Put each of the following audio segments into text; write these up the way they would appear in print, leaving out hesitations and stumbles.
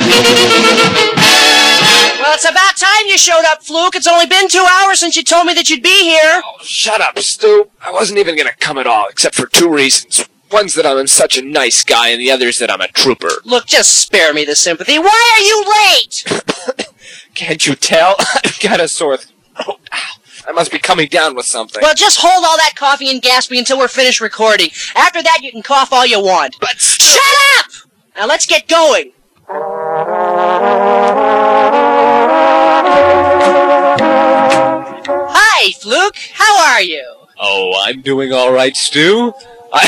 Well, it's about time you showed up, Fluke. It's only been 2 hours since you told me that you'd be here. Oh, shut up, Stu. I wasn't even going to come at all, except for 2 reasons. One's that I'm such a nice guy, and the other's that I'm a trooper. Look, just spare me the sympathy. Why are you late? Can't you tell? I've got a sore throat. I must be coming down with something. Well, just hold all that coughing and gasping until we're finished recording. After that, you can cough all you want. But shut up! Now let's get going. Hi, Fluke. How are you? Oh, I'm doing all right, Stu. All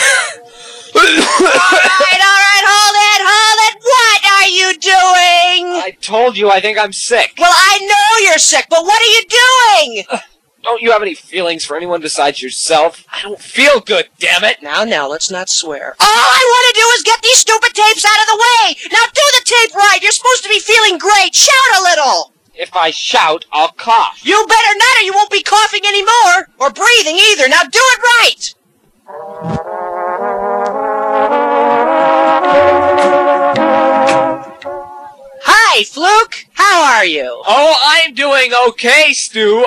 right, hold it. What are you doing? I told you I think I'm sick. Well, I know you're sick, but what are you doing? Don't you have any feelings for anyone besides yourself? I don't feel good, damn it. Now, let's not swear. All I want to do is get these stupid tapes out of the way. Now do the tape right. You're supposed to be feeling great. Shout a little. If I shout, I'll cough. You better not, or you won't be coughing anymore. Or breathing either. Now do it right. Hi, Fluke. How are you? Oh, I'm doing okay, Stu.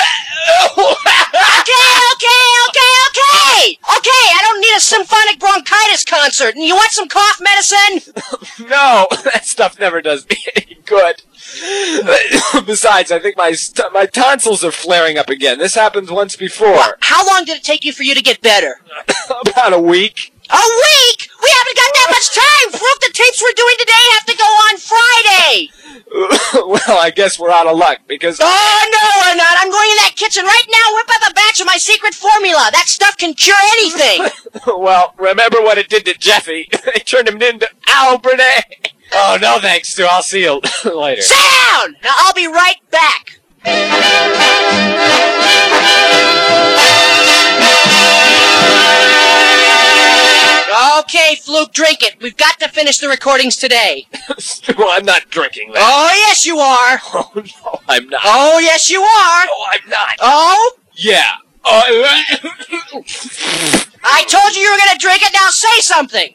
Okay, I don't need a symphonic bronchitis concert. You want some cough medicine? No, that stuff never does me any good. Besides, I think my tonsils are flaring up again. This happened once before. Well, how long did it take you for you to get better? About a week. A week? We haven't got that much time, Fluke. The tapes we're doing today have to go on Friday. Well, I guess we're out of luck, because... Oh, no, we're not. I'm going in that kitchen right now, whip up a batch of my secret formula. That stuff can cure anything. Well, remember what it did to Jeffy. They turned him into Albert A. Oh, no thanks, Stu. I'll see you later. Sit down! Now, I'll be right back. Okay, Fluke, drink it. We've got to finish the recordings today. Stu, I'm not drinking that. Oh, yes, you are. Oh, no, I'm not. Oh, yes, you are. No, I'm not. Oh? Yeah. I told you were going to drink it. Now say something.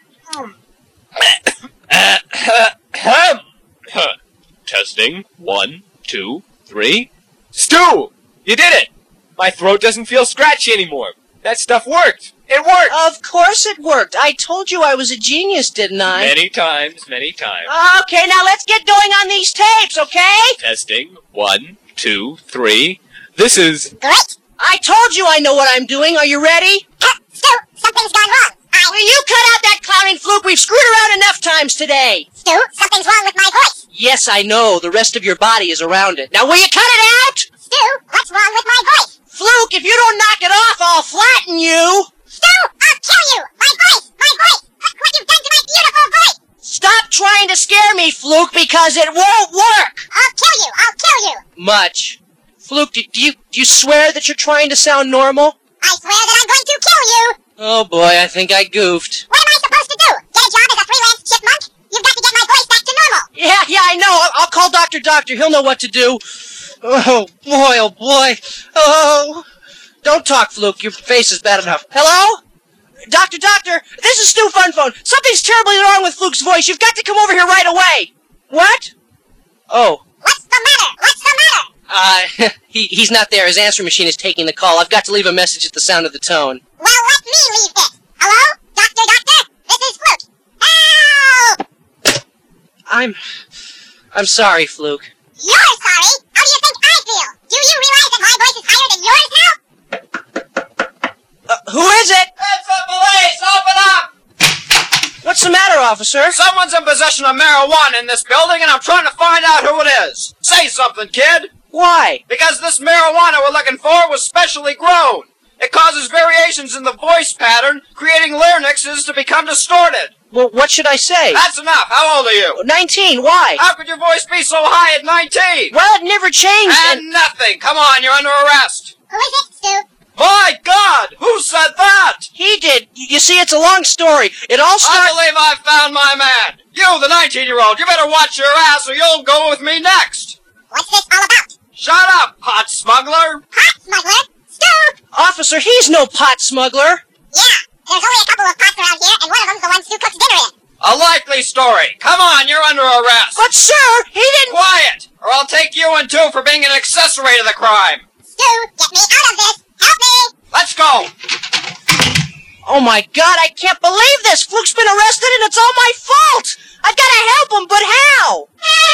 Testing. 1, 2, 3. Stu! You did it! My throat doesn't feel scratchy anymore. That stuff worked. It worked! Of course it worked. I told you I was a genius, didn't I? Many times, many times. Okay, now let's get going on these tapes, okay? Testing. 1, 2, 3. This is... Great! I told you I know what I'm doing. Are you ready? Stu, something's gone wrong. Will you cut out that clowning, Fluke? We've screwed around enough times today. Stu, something's wrong with my voice. Yes, I know. The rest of your body is around it. Now, will you cut it out? Stu, what's wrong with my voice? Fluke, if you don't knock it off, I'll flatten you. Stu, I'll kill you. My voice. Look what you've done to my beautiful voice. Stop trying to scare me, Fluke, because it won't work. I'll kill you. Much. Fluke, do you swear that you're trying to sound normal? I swear that I'm going to kill you. Oh boy, I think I goofed. What am I supposed to do? Get a job as a freelance chipmunk? You've got to get my voice back to normal. Yeah, I know. I'll call Doctor. He'll know what to do. Oh boy. Oh. Don't talk, Fluke. Your face is bad enough. Hello? Doctor, this is Stu Funphone. Something's terribly wrong with Fluke's voice. You've got to come over here right away. What? Oh. What's the matter? He's not there. His answering machine is taking the call. I've got to leave a message at the sound of the tone. Well, let me leave it. Hello? Doctor? This is Fluke. Help! I'm sorry, Fluke. You're sorry? How do you think I feel? Do you realize that my voice is higher than yours now? Who is it? It's the police! Open up! What's the matter, officer? Someone's in possession of marijuana in this building, and I'm trying to find out who it is. Say something, kid. Why? Because this marijuana we're looking for was specially grown. It causes variations in the voice pattern, creating larynxes to become distorted. Well, what should I say? That's enough. How old are you? 19. Why? How could your voice be so high at 19? Well, it never changed. And nothing. Come on, you're under arrest. Who is it, Stu? My God! Who said that? He did. You see, it's a long story. It all I started... believe I found my man. You, the 19-year-old, you better watch your ass or you'll go with me next. What's this all about? Shut up, pot smuggler. Pot smuggler? Stu! Officer, he's no pot smuggler. Yeah, there's only a couple of pots around here, and one of them's the one Stu cooks dinner in. A likely story. Come on, you're under arrest. But, sir, he didn't... Quiet, or I'll take you in too for being an accessory to the crime. Stu, get me out of this. Help me. Let's go. Oh, my God, I can't believe this. Fluke's been arrested, and it's all my fault. I've got to help him, but how?